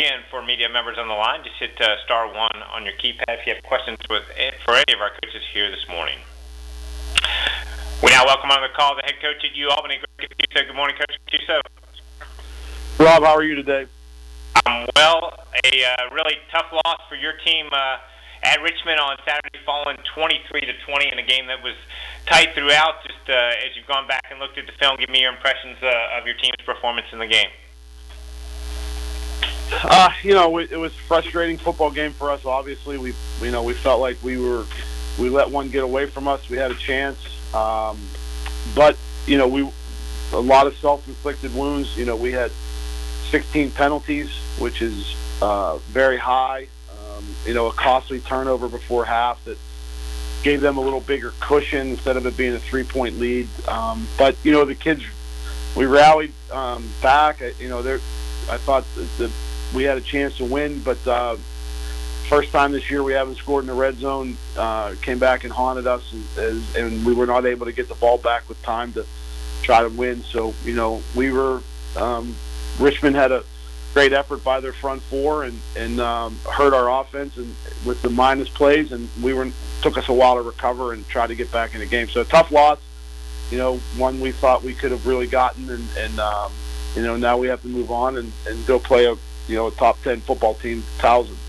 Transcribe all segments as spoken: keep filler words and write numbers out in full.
and for media members on the line, just hit uh, star one on your keypad if you have questions with for any of our coaches here this morning. We now welcome on the call the head coach at UAlbany, Greg Cuso. Good morning, Coach Cuso. Rob, how are you today? Um, well, a uh, really tough loss for your team uh, at Richmond on Saturday, falling twenty-three to twenty in a game that was tight throughout. Just uh, as you've gone back and looked at the film, give me your impressions uh, of your team's performance in the game. Uh, you know, it, it was a frustrating football game for us. Obviously, we, you know, we felt like we were, we let one get away from us. We had a chance, um, but you know, we a lot of self-inflicted wounds. You know, we had sixteen penalties, which is uh, very high. Um, you know, a costly turnover before half that gave them a little bigger cushion instead of it being a three-point lead. Um, but you know, the kids, we rallied um, back. You know, they're. I thought the, the we had a chance to win, but uh, first time this year we haven't scored in the red zone. Uh, came back and haunted us, as, as, and we were not able to get the ball back with time to try to win. So, you know, we were um, Richmond had a great effort by their front four and and um, hurt our offense and with the minus plays, and we were took us a while to recover and try to get back in the game. So a tough loss, you know, one we thought we could have really gotten, and, and um, you know, now we have to move on and, and go play a you know a top ten football team, thousand.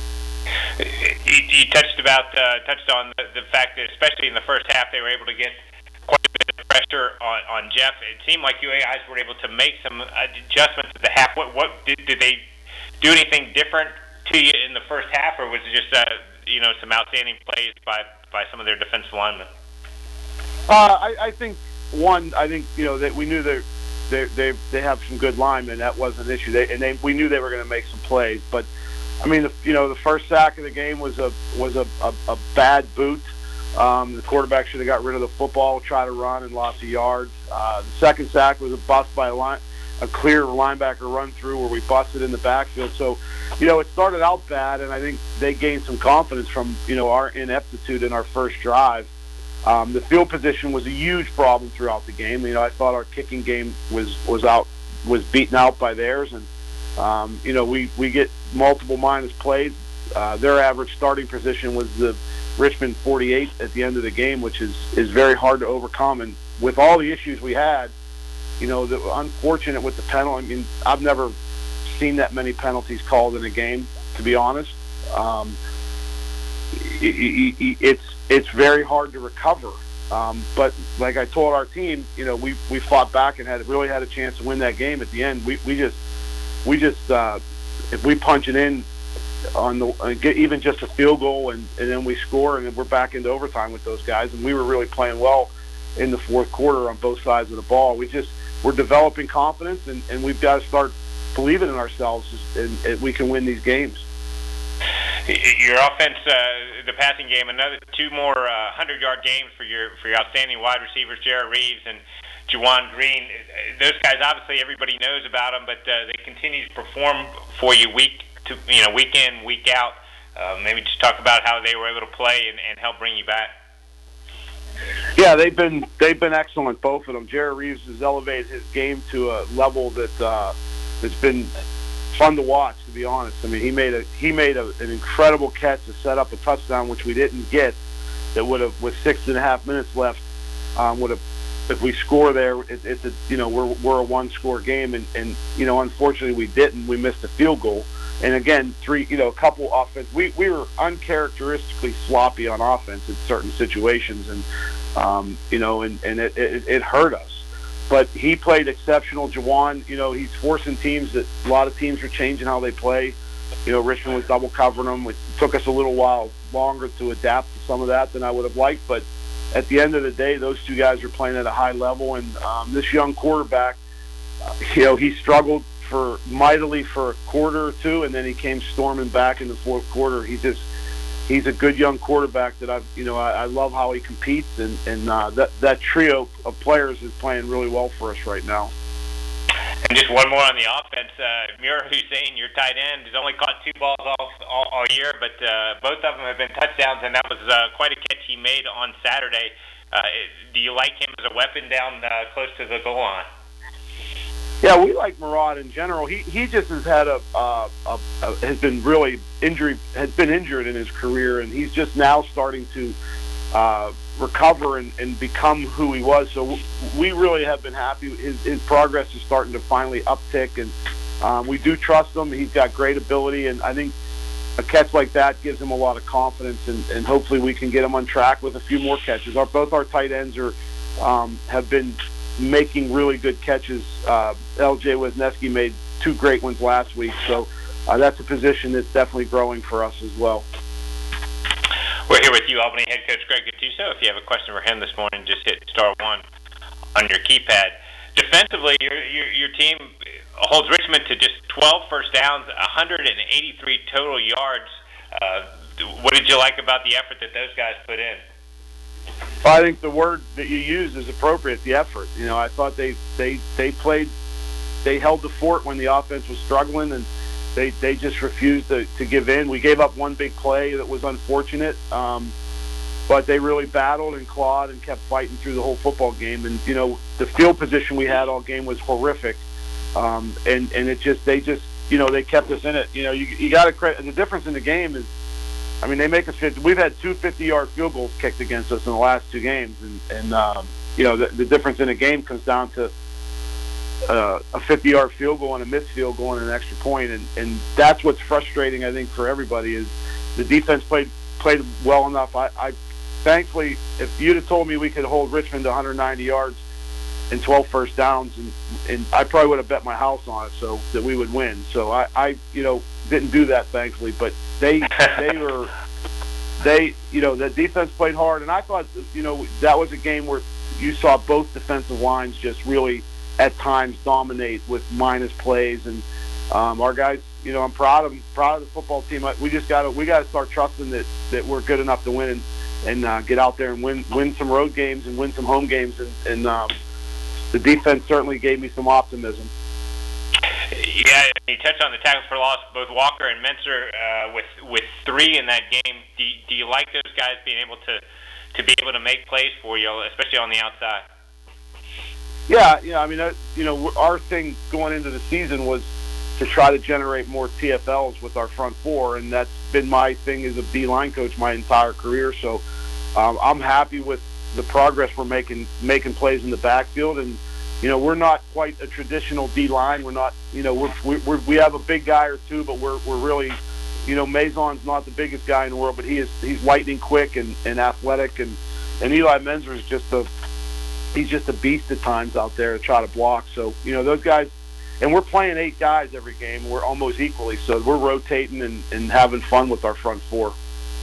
You, you touched about uh, touched on the, the fact that especially in the first half they were able to get quite a bit of pressure on, on Jeff. It seemed like you guys were able to make some adjustments at the half. What what did, did they do anything different to you in the first half, or was it just uh, you know some outstanding plays by, by some of their defensive linemen? Uh, I, I think one. I think you know that we knew that they they they have some good linemen. That wasn't an issue. They, and they we knew they were going to make some plays. But I mean, the, you know, the first sack of the game was a was a, a, a bad boot. Um, the quarterback should have got rid of the football, try to run, and lost a yard. Uh, the second sack was a bust by a line, a clear linebacker run through where we busted in the backfield. So, you know, it started out bad, and I think they gained some confidence from you know our ineptitude in our first drive. Um, the field position was a huge problem throughout the game. You know, I thought our kicking game was was out was beaten out by theirs, and um, you know we we get multiple minus plays. Uh, their average starting position was the Richmond forty-eight at the end of the game, which is is very hard to overcome. And with all the issues we had, you know, the unfortunate with the penalty. I mean, I've never seen that many penalties called in a game, to be honest. Um, it, it, it's it's very hard to recover. Um, but like I told our team, you know, we, we fought back and had really had a chance to win that game at the end. We we just we just uh, if we punch it in on the uh, get even just a field goal and, and then we score and then we're back into overtime with those guys, and we were really playing well in the fourth quarter on both sides of the ball. We just we're developing confidence, and, and we've got to start believing in ourselves, and, and we can win these games. Your offense, uh, the passing game, another two more uh, hundred-yard games for your for your outstanding wide receivers, Jared Reeves and Juwan Green. Those guys, obviously, everybody knows about them, but uh, they continue to perform for you week to you know week in, week out. Uh, maybe just talk about how they were able to play and, and help bring you back. Yeah, they've been they've been excellent, both of them. Jared Reeves has elevated his game to a level that uh, that's been fun to watch, to be honest. I mean, he made a he made a, an incredible catch to set up a touchdown, which we didn't get. That would have, with six and a half minutes left, um, would have. If we score there, it, it's a you know we're we're a one-score game, and, and you know unfortunately we didn't. We missed a field goal, and again three you know a couple offense. We we were uncharacteristically sloppy on offense in certain situations, and um, you know and and it, it it hurt us. But he played exceptional. Juwan, you know, he's forcing teams that a lot of teams are changing how they play. You know, Richmond was double covering them. It took us a little while longer to adapt to some of that than I would have liked. But at the end of the day, those two guys are playing at a high level. And um, this young quarterback, uh, you know, he struggled for mightily for a quarter or two, and then he came storming back in the fourth quarter. He just He's a good young quarterback that I've, you know, I, I love how he competes, and, and uh, that that trio of players is playing really well for us right now. And just one more on the offense. Uh, Mira Hussein, your tight end, has only caught two balls all, all, all year, but uh, both of them have been touchdowns, and that was uh, quite a catch he made on Saturday. Uh, do you like him as a weapon down uh, close to the goal line? Yeah, we like Murad in general. He he just has had a, uh, a, a has been really injury has been injured in his career, and he's just now starting to uh, recover and, and become who he was. So we really have been happy. His his progress is starting to finally uptick, and um, we do trust him. He's got great ability, and I think a catch like that gives him a lot of confidence, and, and hopefully we can get him on track with a few more catches. Our both our tight ends are um, have been making really good catches. Uh, L J Wisniewski made two great ones last week, so uh, that's a position that's definitely growing for us as well. We're here with you, Albany head coach Greg Gattuso. If you have a question for him this morning, just hit star one on your keypad. Defensively, your your, your team holds Richmond to just twelve first downs, one hundred eighty-three total yards. Uh, what did you like about the effort that those guys put in? Well, I think the word that you use is appropriate, the effort. You know, I thought they, they, they played, they held the fort when the offense was struggling, and they, they just refused to, to give in. We gave up one big play that was unfortunate, um, but they really battled and clawed and kept fighting through the whole football game. And, you know, the field position we had all game was horrific, um, and, and it just, they just, you know, they kept us in it. You know, you, you got to credit, the difference in the game is, I mean, they make us fifty. We've had two fifty-yard field goals kicked against us in the last two games, and, and um, you know, the, the difference in a game comes down to uh, a fifty-yard field goal and a missed field goal and an extra point, and, and that's what's frustrating, I think, for everybody is the defense played played well enough. I, I thankfully, if you'd have told me we could hold Richmond to one hundred ninety yards and twelve first downs, and, and I probably would have bet my house on it so that we would win. So I, I you know, didn't do that, thankfully, but they they were they you know the defense played hard, and I thought you know that was a game where you saw both defensive lines just really at times dominate with minus plays, and um, our guys, you know, I'm proud of proud of the football team. We just got to we got to start trusting that that we're good enough to win and, and uh, get out there and win win some road games and win some home games, and, and um, the defense certainly gave me some optimism. Yeah, you touched on the tackles for loss, both Walker and Menser uh, with with three in that game. Do you, do you like those guys being able to, to be able to make plays for you, especially on the outside? Yeah, yeah. I mean, uh, you know, our thing going into the season was to try to generate more T F Ls with our front four, and that's been my thing as a D-line coach my entire career. So um, I'm happy with the progress we're making, making plays in the backfield, and you know, we're not quite a traditional D-line. We're not, you know, we're, we're, we have a big guy or two, but we're we're really, you know, Mazon's not the biggest guy in the world, but he is he's lightning quick and, and athletic, and, and Eli Menzer is just a he's just a beast at times out there to try to block. So, you know, those guys, and we're playing eight guys every game. We're almost equally, so we're rotating and, and having fun with our front four.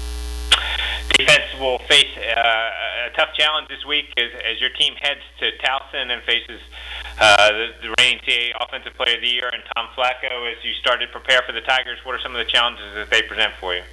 Defense will face uh, a tough challenge this week as, as your team heads to Towson and faces uh, the, the reigning C A A Offensive Player of the Year and Tom Flacco. As you start to prepare for the Tigers, what are some of the challenges that they present for you?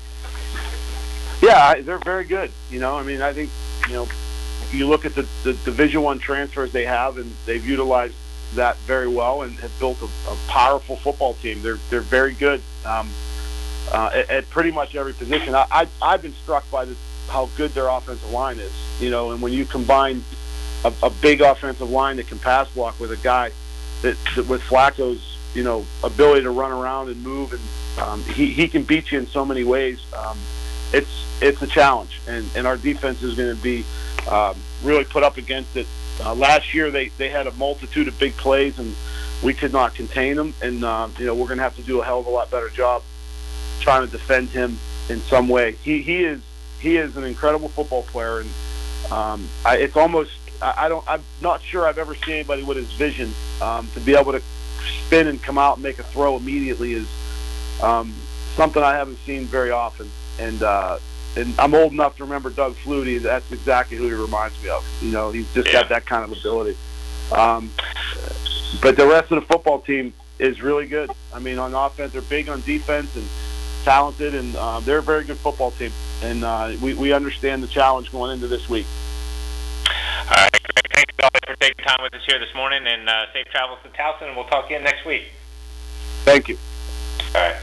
Yeah, they're very good. You know, I mean, I think, you know, you look at the, the Division One transfers they have, and they've utilized that very well and have built a, a powerful football team. They're they're very good. Um, Uh, at, at pretty much every position. I, I, I've been struck by the, how good their offensive line is, you know, and when you combine a, a big offensive line that can pass block with a guy that, that with Flacco's, you know, ability to run around and move, and um, he, he can beat you in so many ways. Um, it's it's a challenge, and, and our defense is going to be um, really put up against it. Uh, last year they, they had a multitude of big plays, and we could not contain them, and, um, you know, we're going to have to do a hell of a lot better job trying to defend him in some way. He he is he is an incredible football player, and um, I, it's almost I, I don't I'm not sure I've ever seen anybody with his vision um, to be able to spin and come out and make a throw immediately is um, something I haven't seen very often. And uh, and I'm old enough to remember Doug Flutie. That's exactly who he reminds me of. You know, he's just yeah. got that kind of ability. Um, but the rest of the football team is really good. I mean, on offense, they're big on defense and talented, and uh, they're a very good football team, and uh, we, we understand the challenge going into this week. All right, Greg. Thanks, Dolly, for taking time with us here this morning, and uh, safe travels to Towson, and we'll talk again next week. Thank you. All right.